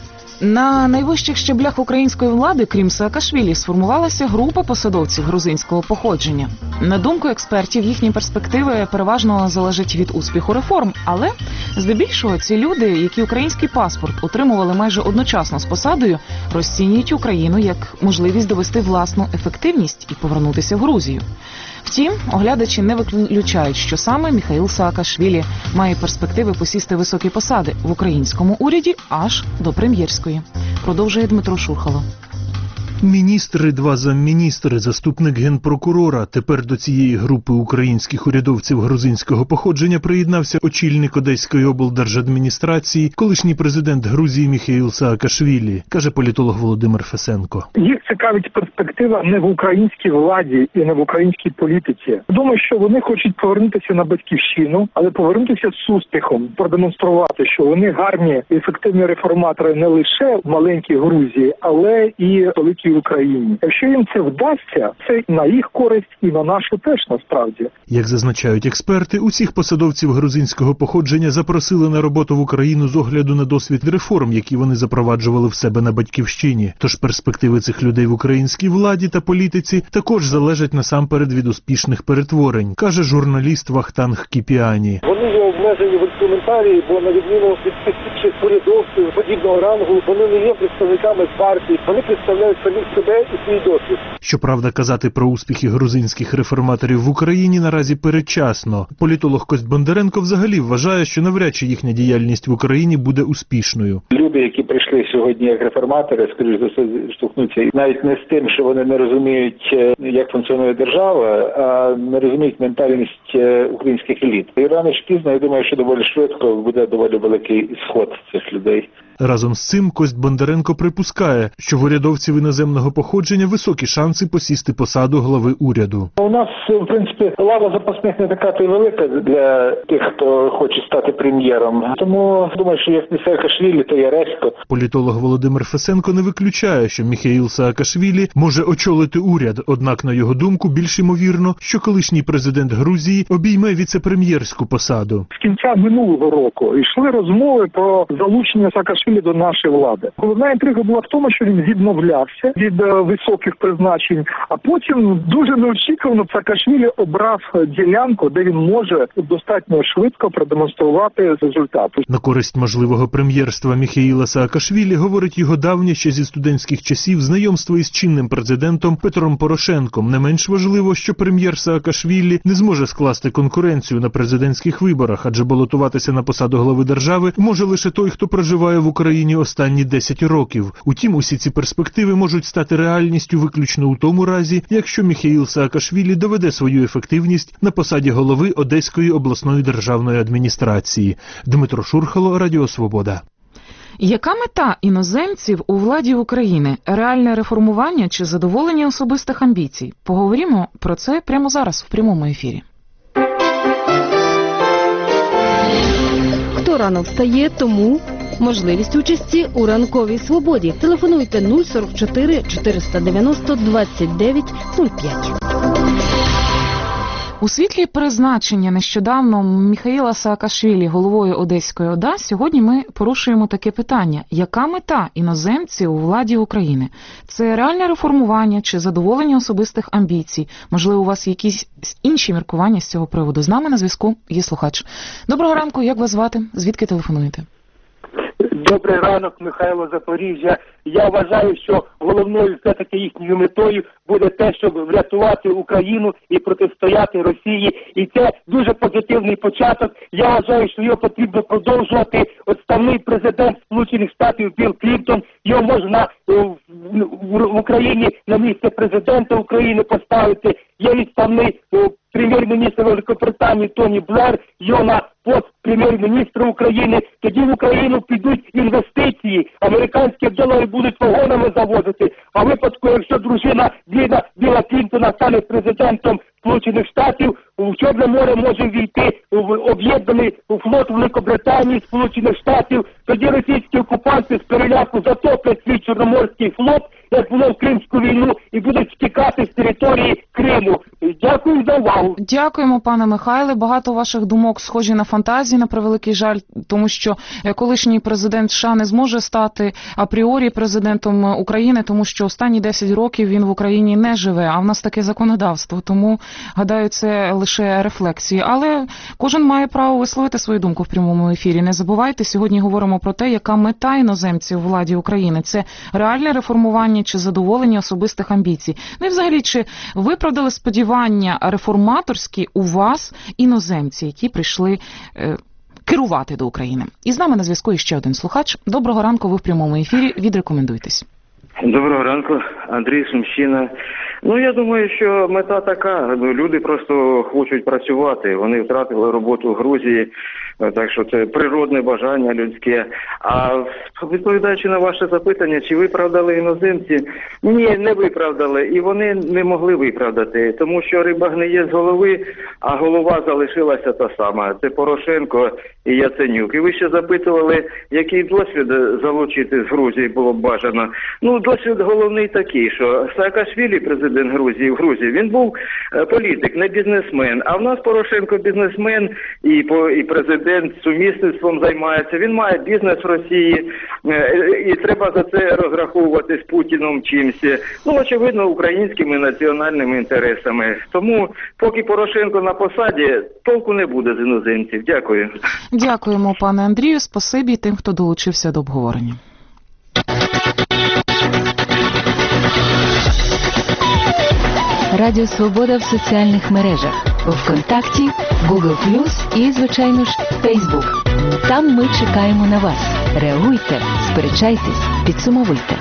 На найвищих щеблях української влади, крім Саакашвілі, сформувалася група посадовців грузинського походження. На думку експертів, їхні перспективи переважно залежать від успіху реформ, але здебільшого ці люди, які український паспорт отримували майже одночасно з посадою, розцінюють Україну як можливість довести власну ефективність і повернутися в Грузію. Втім, оглядачі не виключають, що саме Міхаїл Саакашвілі має перспективи посісти високі посади в українському уряді аж до прем'єрської. Продовжує Дмитро Шурхало. Міністри, два замміністри, заступник генпрокурора. Тепер до цієї групи українських урядовців грузинського походження приєднався очільник Одеської облдержадміністрації, колишній президент Грузії Міхаїл Саакашвілі, каже політолог Володимир Фесенко. Їх цікавить перспектива не в українській владі і не в українській політиці. Думаю, що вони хочуть повернутися на батьківщину, але повернутися з успіхом, продемонструвати, що вони гарні і ефективні реформатори не лише в маленькій Грузії, але і великій Україні. Якщо їм це вдасться, це на їх користь і на нашу теж насправді. Як зазначають експерти, усіх посадовців грузинського походження запросили на роботу в Україну з огляду на досвід реформ, які вони запроваджували в себе на батьківщині. Тож перспективи цих людей в українській владі та політиці також залежать насамперед від успішних перетворень, каже журналіст Вахтанг Кіпіані. Вони є обмежені в інструментарії, бо на відміну від інших урядовців подібного рангу, вони не є представниками партії, вони представляють самі себе і свій досвід. Щоправда, казати про успіхи грузинських реформаторів в Україні наразі передчасно. Політолог Кость Бондаренко взагалі вважає, що навряд чи їхня діяльність в Україні буде успішною. Люди, які прийшли сьогодні як реформатори, скоріш за все, штовхнуться навіть не з тим, що вони не розуміють, як функціонує держава, а не розуміють ментальність українських еліт. І рано чи пізно, я думаю, що доволі швидко буде доволі великий сход цих людей. Разом з цим Кость Бондаренко припускає, що в урядовців іноземного походження високі шанси посісти посаду глави уряду. У нас, в принципі, лава запасних не така то й велика для тих, хто хоче стати прем'єром. Тому думаю, що як не Саакашвілі, то Яресько. Політолог Володимир Фесенко не виключає, що Міхаїл Саакашвілі може очолити уряд, однак, на його думку, більш ймовірно, що колишній президент Грузії обійме віце-прем'єрську посаду. З кінця минулого року йшли розмови про залучення Саакашвілі до нашої влади. Головна інтрига була в тому, що він відмовлявся від е, високих призначень, а потім дуже неочікувано Саакашвілі обрав ділянку, де він може достатньо швидко продемонструвати результат. На користь можливого прем'єрства Міхаїла Саакашвілі говорить його давнє ще зі студентських часів знайомство із чинним президентом Петром Порошенком. Не менш важливо, що прем'єр Саакашвілі не зможе скласти конкуренцію на президентських виборах, адже балотуватися на посаду глави держави може лише той, хто проживає в Україні останні десять років. Утім, усі ці перспективи можуть стати реальністю виключно у тому разі, якщо Міхаїл Саакашвілі доведе свою ефективність на посаді голови Одеської обласної державної адміністрації. Дмитро Шурхало, Радіо Свобода. Яка мета іноземців у владі України? Реальне реформування чи задоволення особистих амбіцій? Поговоримо про це прямо зараз в прямому ефірі. Хто рано встає, тому можливість участі у ранковій свободі. Телефонуйте нуль сорок чотири чотириста дев'яносто двадцять дев'ять нуль п'ять. У світлі призначення нещодавно Міхаїла Саакашвілі головою Одеської ОДА сьогодні ми порушуємо таке питання. Яка мета іноземців у владі України? Це реальне реформування чи задоволення особистих амбіцій? Можливо, у вас якісь інші міркування з цього приводу? З нами на зв'язку є слухач. Доброго ранку, як вас звати? Звідки телефонуєте? Добрий ранок, Михайло, Запоріжжя. Я вважаю, що головною все-таки їхньою метою буде те, щоб врятувати Україну і протистояти Росії. І це дуже позитивний початок. Я вважаю, що його потрібно продовжувати. Отставний президент Сполучених Штатів Білл Клінтон, його можна в Україні на місце президента України поставити. Є відставний прем'єр-міністр Великобританії Тоні Блер, його на пост прем'єр-міністра України. Тоді в Україну підуть інвестиції, американські долари будуть вагонами завозити. А в випадку, якщо дружина Білла, Білла Клінтона стане президентом Сполучених Штатів, в Чорне море може війти в об'єднаний флот Великобританії, Сполучених Штатів, тоді російські окупанти з переляку затоплять свій Чорноморський флот, як було в Кримську війну, і будуть втікати з території Криму. Дякую за увагу. Дя- Дякуємо, пане Михайле. Багато ваших думок схожі на фантазії, на превеликий жаль, тому що колишній президент США не зможе стати апріорі президентом України, тому що останні десять років він в Україні не живе, а в нас таке законодавство, тому, гадаю, це лише рефлексії. Але кожен має право висловити свою думку в прямому ефірі. Не забувайте, сьогодні говоримо про те, яка мета іноземців у владі України. Це реальне реформування чи задоволення особистих амбіцій. Ну і взагалі, чи виправдали сподівання реформаторські у вас іноземці, які прийшли е, керувати до України? І з нами на зв'язку іще один слухач. Доброго ранку, ви в прямому ефірі. Відрекомендуйтесь. Доброго ранку, Андрій Сумщина. Ну, я думаю, що мета така. Люди просто хочуть працювати. Вони втратили роботу в Грузії, так що це природне бажання людське. А відповідаючи на ваше запитання, чи виправдали іноземці? Ні, не виправдали. І вони не могли виправдати, тому що риба гниє з голови, а голова залишилася та сама. Це Порошенко і Яценюк. І ви ще запитували, який досвід залучити з Грузії було б бажано. Ну, досвід головний такий, що Саакашвілі, президент Грузії, в Грузії, він був політик, не бізнесмен. А в нас Порошенко бізнесмен і, по, і президент сумісництвом займається. Він має бізнес в Росії і треба за це розраховувати з Путіном чимсь. Ну, очевидно, українськими національними інтересами. Тому, поки Порошенко на посаді, толку не буде з іноземців. Дякую. Дякуємо, пане Андрію. Спасибі тим, хто долучився до обговорення. Радіо Свобода в соціальних мережах. ВКонтакті, Google плюс і, звичайно ж, Фейсбук. Там ми чекаємо на вас. Реагуйте, сперечайтесь, підсумовуйте.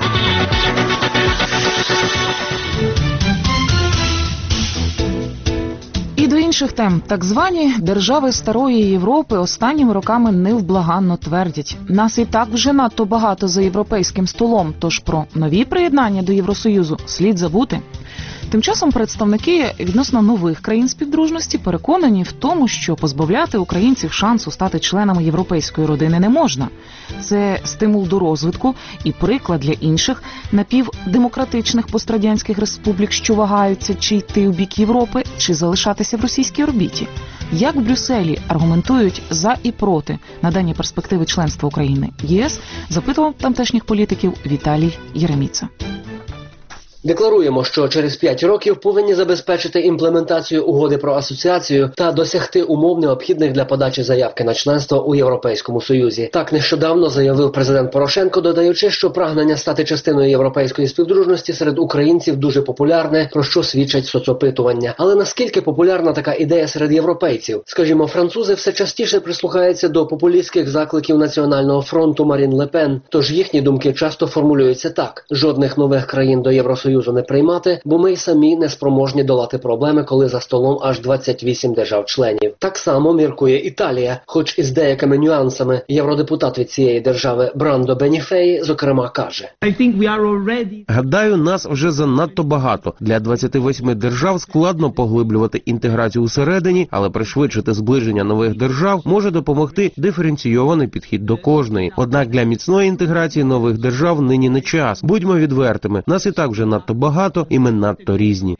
І до інших тем. Так звані держави Старої Європи останніми роками невблаганно твердять. Нас і так вже надто багато за європейським столом, тож про нові приєднання до Євросоюзу слід забути. Тим часом представники відносно нових країн співдружності переконані в тому, що позбавляти українців шансу стати членами європейської родини не можна. Це стимул до розвитку і приклад для інших напівдемократичних пострадянських республік, що вагаються, чи йти у бік Європи, чи залишатися в російській орбіті. Як в Брюсселі аргументують за і проти надання перспективи членства України в ЄС, запитував тамтешніх політиків Віталій Єреміца. Декларуємо, що через п'ять років повинні забезпечити імплементацію угоди про асоціацію та досягти умов, необхідних для подачі заявки на членство у Європейському Союзі. Так нещодавно заявив президент Порошенко, додаючи, що прагнення стати частиною європейської співдружності серед українців дуже популярне, про що свідчать соцопитування. Але наскільки популярна така ідея серед європейців? Скажімо, французи все частіше прислухаються до популістських закликів Національного фронту Марін Ле Пен, тож їхні думки часто формулюються так: жодних нових країн до Євросоюзу не приймати, бо ми й самі не спроможні долати проблеми, коли за столом аж двадцять вісім держав-членів. Так само міркує Італія, хоч із деякими нюансами. Євродепутат від цієї держави Брандо Беніфеї, зокрема, каже: Гадаю, нас вже занадто багато. Для двадцяти восьми держав складно поглиблювати інтеграцію усередині, але пришвидшити зближення нових держав може допомогти диференційований підхід до кожної. Однак для міцної інтеграції нових держав нині не час. Будьмо відвертими, нас і так вже надто багато, і ми надто різні.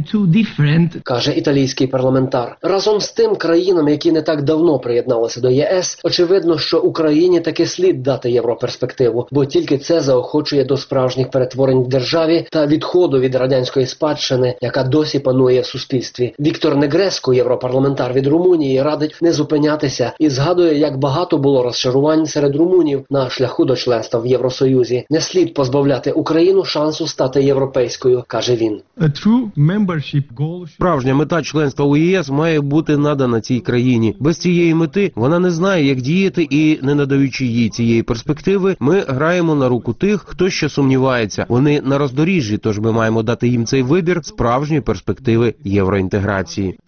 Каже італійський парламентар. Разом з тим, країнам, які не так давно приєдналися до ЄС, очевидно, що Україні таки слід дати європерспективу, бо тільки це заохочує до справжніх перетворень в державі та відходу від радянської спадщини, яка досі панує в суспільстві. Віктор Негреско, європарламентар від Румунії, радить не зупинятися і згадує, як багато було розчарувань серед румунів на шляху до членства в Євросоюзі. Не слід позбавляти Україну шансу стати європейською, каже він. Справжня мета членства у ЄС має бути надана цій країні. Без цієї мети вона не знає, як діяти, і, не надаючи їй цієї перспективи, ми граємо на руку тих, хто ще сумнівається. Вони на роздоріжжі, тож ми маємо дати їм цей вибір справжньої перспективи євроінтеграції.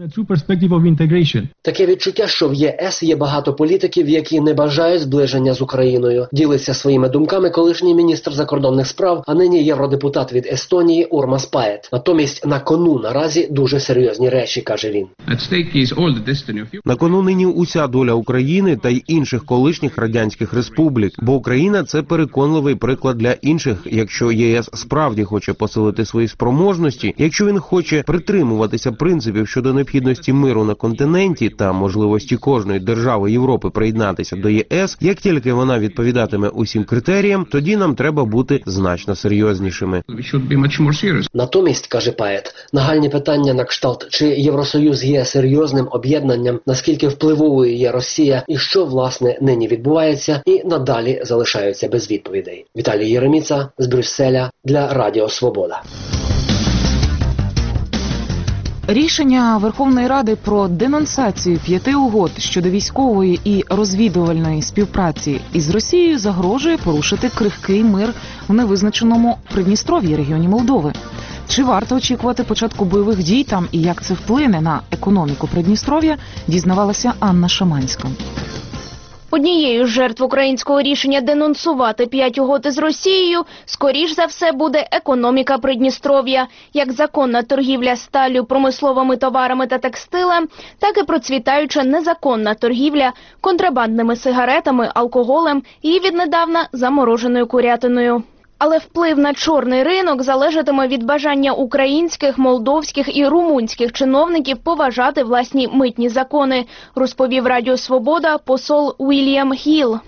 Таке відчуття, що в ЄС є багато політиків, які не бажають зближення з Україною. Ділиться своїми думками колишній міністр закордонних справ, а нині євродепутат від Естонії Естонії Урмас Паєт. Натомість на кону наразі дуже серйозні речі, каже він. На кону нині уся доля України та й інших колишніх радянських республік, бо Україна – це переконливий приклад для інших. Якщо ЄС справді хоче посилити свої спроможності, якщо він хоче притримуватися принципів щодо необхідності миру на континенті та можливості кожної держави Європи приєднатися до ЄС, як тільки вона відповідатиме усім критеріям, тоді нам треба бути значно серйознішими. Натомість, каже Паєт, нагальні питання на кшталт, чи Євросоюз є серйозним об'єднанням, наскільки впливовою є Росія і що, власне, нині відбувається, і надалі залишаються без відповідей. Віталій Єреміца з Брюсселя для Радіо Свобода. Рішення Верховної Ради про денонсацію п'яти угод щодо військової і розвідувальної співпраці із Росією загрожує порушити крихкий мир в невизначеному Придністров'ї, регіоні Молдови. Чи варто очікувати початку бойових дій там і як це вплине на економіку Придністров'я, дізнавалася Анна Шаманська. Однією з жертв українського рішення денонсувати п'ять угод із Росією, скоріш за все, буде економіка Придністров'я. Як законна торгівля сталлю, промисловими товарами та текстилем, так і процвітаюча незаконна торгівля контрабандними сигаретами, алкоголем і віднедавна замороженою курятиною. Але вплив на чорний ринок залежатиме від бажання українських, молдовських і румунських чиновників поважати власні митні закони, розповів Радіо Свобода посол Уільям Гіл.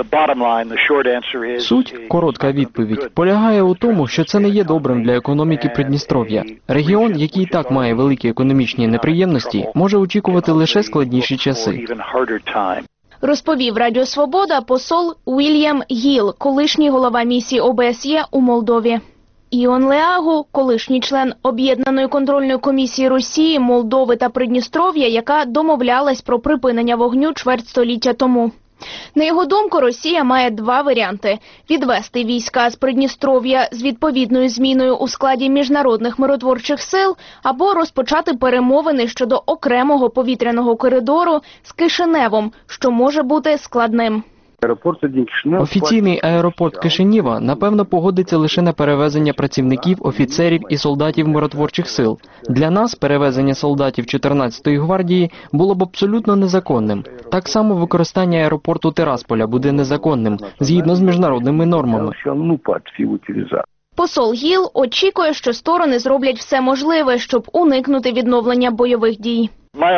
Суть, коротка відповідь, полягає у тому, що це не є добрим для економіки Придністров'я. Регіон, який і так має великі економічні неприємності, може очікувати лише складніші часи. Розповів Радіо Свобода посол Уільям Гіл, колишній голова місії О Б С Є у Молдові. Іон Леагу, колишній член Об'єднаної контрольної комісії Росії, Молдови та Придністров'я, яка домовлялась про припинення вогню чверть століття тому. На його думку, Росія має два варіанти – відвести війська з Придністров'я з відповідною зміною у складі міжнародних миротворчих сил або розпочати перемовини щодо окремого повітряного коридору з Кишиневом, що може бути складним. Офіційний аеропорт Кишинєва, напевно, погодиться лише на перевезення працівників, офіцерів і солдатів миротворчих сил. Для нас перевезення солдатів чотирнадцятої гвардії було б абсолютно незаконним. Так само використання аеропорту Тирасполя буде незаконним, згідно з міжнародними нормами. Посол Гіл очікує, що сторони зроблять все можливе, щоб уникнути відновлення бойових дій.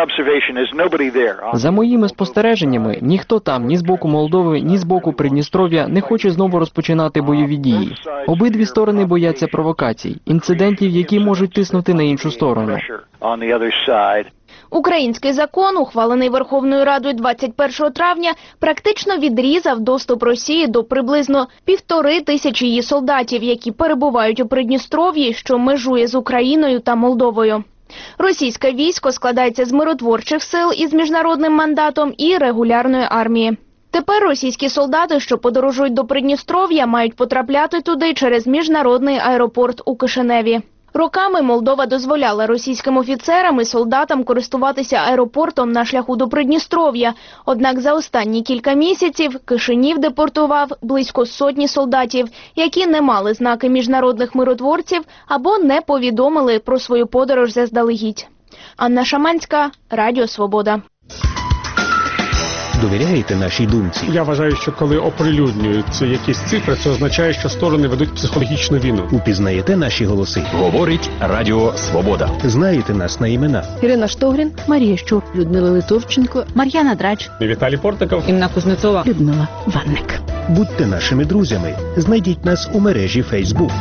За моїми спостереженнями, ніхто там, ні з боку Молдови, ні з боку Придністров'я не хоче знову розпочинати бойові дії. Обидві сторони бояться провокацій, інцидентів, які можуть тиснути на іншу сторону. Український закон, ухвалений Верховною Радою двадцять першого травня, практично відрізав доступ Росії до приблизно півтори тисячі її солдатів, які перебувають у Придністров'ї, що межує з Україною та Молдовою. Російське військо складається з миротворчих сил із міжнародним мандатом і регулярної армії. Тепер російські солдати, що подорожують до Придністров'я, мають потрапляти туди через міжнародний аеропорт у Кишиневі. Роками Молдова дозволяла російським офіцерам і солдатам користуватися аеропортом на шляху до Придністров'я. Однак за останні кілька місяців Кишинів депортував близько сотні солдатів, які не мали знаки міжнародних миротворців або не повідомили про свою подорож заздалегідь. Анна Шаманська, Радіо Свобода. Довіряєте нашій думці? Я вважаю, що коли оприлюднюються якісь цифри, це означає, що сторони ведуть психологічну війну. Упізнаєте наші голоси? Говорить Радіо Свобода. Знаєте нас на імена? Ірина Штогрін, Марія Щур, Людмила Литовченко, Мар'яна Драч, Віталій Портников, Інна Кузнецова, Людмила Ванник. Будьте нашими друзями. Знайдіть нас у мережі Фейсбук.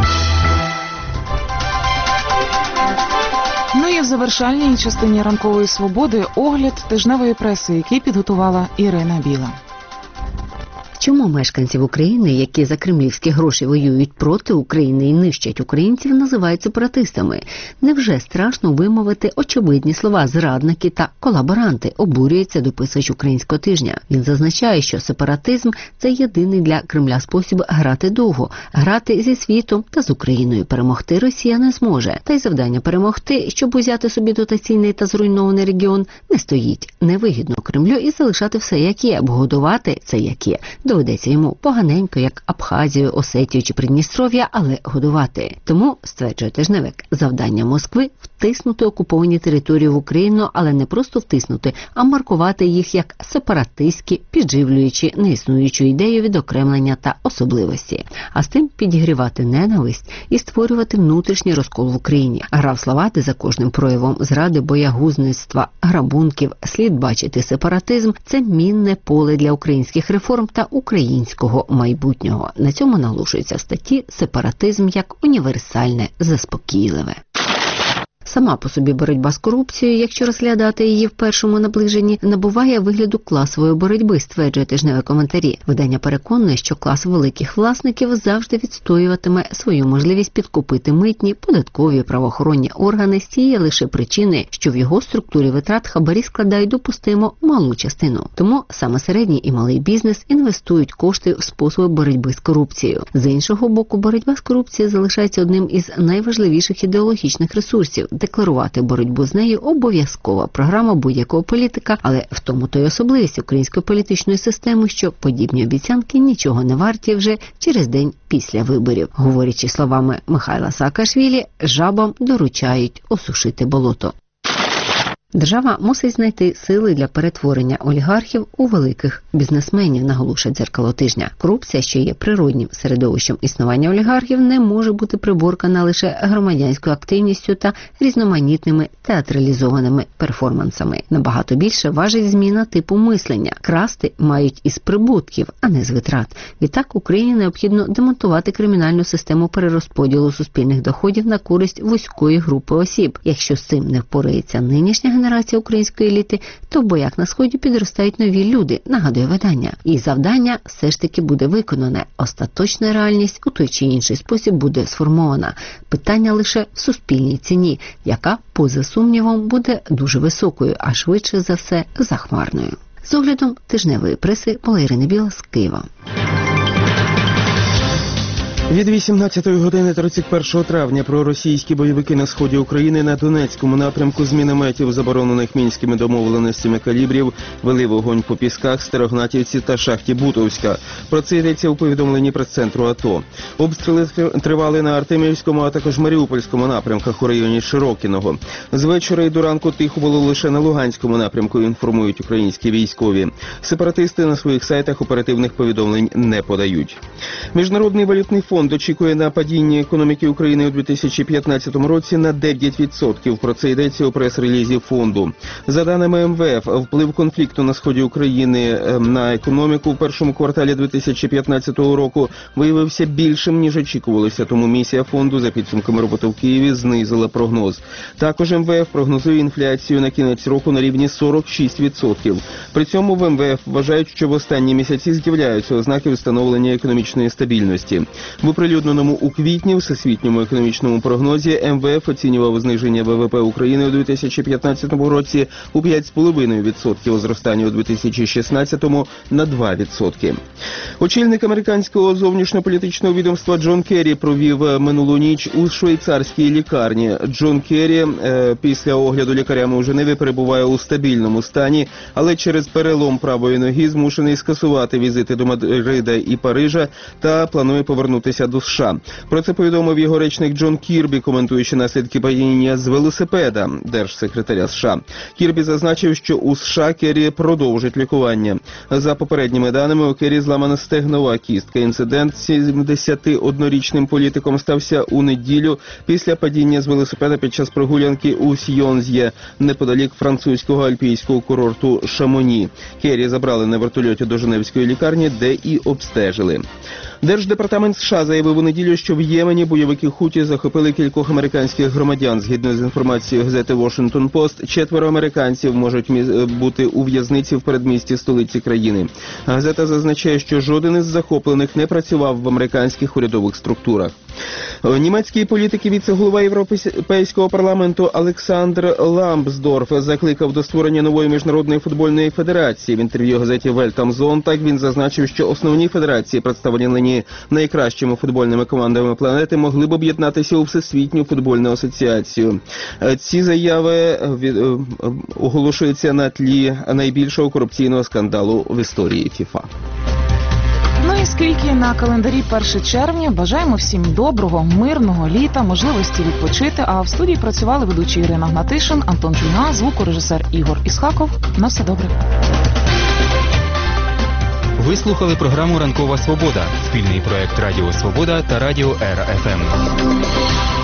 Ну і в завершальній частині ранкової свободи огляд тижневої преси, який підготувала Ірина Біла. Чому мешканців України, які за кремлівські гроші воюють проти України і нищать українців, називають сепаратистами? Невже страшно вимовити очевидні слова «зрадники» та «колаборанти», обурюється дописувач «Українського тижня». Він зазначає, що сепаратизм – це єдиний для Кремля спосіб грати довго, грати зі світом та з Україною. Перемогти Росія не зможе. Та й завдання перемогти, щоб узяти собі дотаційний та зруйнований регіон, не стоїть. Невигідно Кремлю і залишати все як є, обгодувати це як є. Доведеться йому поганенько, як Абхазію, Осетію чи Придністров'я, але годувати. Тому, стверджує тижневик, завдання Москви – втиснути окуповані території в Україну, але не просто втиснути, а маркувати їх як сепаратистські, підживлюючи неіснуючу ідею відокремлення та особливості. А з тим підігрівати ненависть і створювати внутрішній розкол в Україні. Грав слова, де за кожним проявом зради, боягузництва, грабунків слід бачити сепаратизм – це мінне поле для українських реформ та українського майбутнього. На цьому наголошується в статті «Сепаратизм як універсальне, заспокійливе». Сама по собі боротьба з корупцією, якщо розглядати її в першому наближенні, набуває вигляду класової боротьби, стверджує тижневі коментарі. Видання переконує, що клас великих власників завжди відстоюватиме свою можливість підкупити митні, податкові, правоохоронні органи з тієї лише причини, що в його структурі витрат хабарі складають допустимо малу частину. Тому саме середній і малий бізнес інвестують кошти в способи боротьби з корупцією. З іншого боку, боротьба з корупцією залишається одним із найважливіших ідеологічних ресурсів. Декларувати боротьбу з нею – обов'язкова програма будь-якого політика, але в тому то й особливість української політичної системи, що подібні обіцянки нічого не варті вже через день після виборів. Говорячи словами Михайла Саакашвілі, жабам доручають осушити болото. Держава мусить знайти сили для перетворення олігархів у великих бізнесменів, наголошує «Дзеркало тижня». Корупція, що є природнім середовищем існування олігархів, не може бути приборкана лише громадянською активністю та різноманітними театралізованими перформансами. Набагато більше важить зміна типу мислення. Красти мають із прибутків, а не з витрат. Відтак Україні необхідно демонтувати кримінальну систему перерозподілу суспільних доходів на користь вузької групи осіб. Якщо з цим не впорається нинішня генерація української еліти, то в боях на Сході підростають нові люди, нагадує видання. І завдання все ж таки буде виконане. Остаточна реальність у той чи інший спосіб буде сформована. Питання лише в суспільній ціні, яка, поза сумнівом, буде дуже високою, а швидше за все захмарною. З оглядом тижневої преси була Ірина Біла з Києва. Від вісімнадцятої години тридцять першого травня проросійські бойовики на сході України на Донецькому напрямку з мінометів, заборонених мінськими домовленостями калібрів, вели вогонь по Пісках, Старогнатівці та шахті Бутовська. Про це йдеться у повідомленні прес-центру АТО. Обстріли тривали на Артемівському, а також Маріупольському напрямках у районі Широкіного. З вечора і до ранку тихо було лише на Луганському напрямку, інформують українські військові. Сепаратисти на своїх сайтах оперативних повідомлень не подають. Міжнародний валютний фонд Фонд очікує на падіння економіки України у дві тисячі п'ятнадцятому році на дев'ять відсотків. Про це йдеться у прес-релізі фонду. За даними ем ве еф, вплив конфлікту на сході України на економіку в першому кварталі дві тисячі п'ятнадцятого року виявився більшим, ніж очікувалося, тому місія фонду за підсумками роботи в Києві знизила прогноз. Також ем ве еф прогнозує інфляцію на кінець року на рівні сорок шість відсотків. При цьому в ем ве еф вважають, що в останні місяці з'являються ознаки встановлення економічної стабільності. В оприлюдненому у квітні всесвітньому економічному прогнозі ем ве еф оцінював зниження ве ве пе України у дві тисячі п'ятнадцятому році у п'ять цілих п'ять десятих відсотка, зростання у дві тисячі шістнадцятому на два відсотки. Очільник американського зовнішньополітичного відомства Джон Керрі провів минулу ніч у швейцарській лікарні. Джон Керрі е, після огляду лікарями у Женеві перебуває у стабільному стані, але через перелом правої ноги змушений скасувати візити до Мадрида і Парижа та планує повернутися до США. Про це повідомив його речник Джон Кірбі, коментуючи наслідки падіння з велосипеда держсекретаря США. Кірбі зазначив, що у США Керрі продовжить лікування. За попередніми даними, у Керрі зламана стегнова кістка. Інцидент з сімдесятиоднорічним політиком стався у неділю після падіння з велосипеда під час прогулянки у Сьйонз'є, неподалік французького альпійського курорту Шамоні. Керрі забрали на вертольоті до Женевської лікарні, де і обстежили. Держдепартамент США заявив у неділю, що в Ємені бойовики Хуті захопили кількох американських громадян. Згідно з інформацією газети Washington Post, четверо американців можуть бути у в'язниці в передмісті столиці країни. Газета зазначає, що жоден із захоплених не працював в американських урядових структурах. Німецький політик і віце-голова Європейського парламенту Олександр Ламсдорф закликав до створення нової міжнародної футбольної федерації. В інтерв'ю газеті Welt am Sonntag він зазначив, що основні федерації, представлені найкращими футбольними командами планети, могли б об'єднатися у Всесвітню футбольну асоціацію. Ці заяви оголошуються на тлі найбільшого корупційного скандалу в історії ФІФА. Нині, скільки на календарі перше червня, бажаємо всім доброго, мирного літа, можливості відпочити. А в студії працювали ведучі Ірина Гнатишин, Антон Жуйна, звукорежисер Ігор Ісхаков. На все добре. Ви слухали програму «Ранкова Свобода» – спільний проект Радіо Свобода та Радіо Ера еф ем.